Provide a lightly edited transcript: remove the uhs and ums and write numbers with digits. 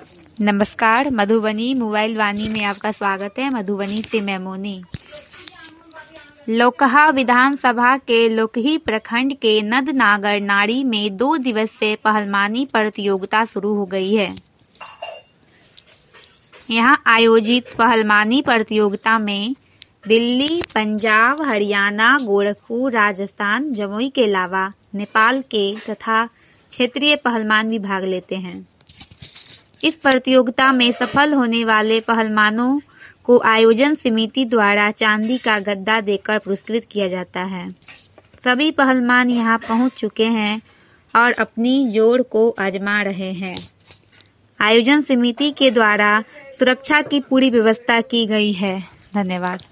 नमस्कार, मधुबनी मोबाइल वाणी में आपका स्वागत है। मधुबनी से मैं मोनी। लोकहा विधानसभा के लोकही प्रखंड के नदनागर नाड़ी में 2 दिवसीय पहलवानी प्रतियोगिता शुरू हो गई है। यहां आयोजित पहलवानी प्रतियोगिता में दिल्ली, पंजाब, हरियाणा, गोरखपुर, राजस्थान, जमुई के अलावा नेपाल के तथा क्षेत्रीय पहलवान भी भाग लेते हैं। इस प्रतियोगिता में सफल होने वाले पहलवानों को आयोजन समिति द्वारा चांदी का गद्दा देकर पुरस्कृत किया जाता है। सभी पहलवान यहां पहुंच चुके हैं और अपनी जोड़ को आजमा रहे हैं। आयोजन समिति के द्वारा सुरक्षा की पूरी व्यवस्था की गई है। धन्यवाद।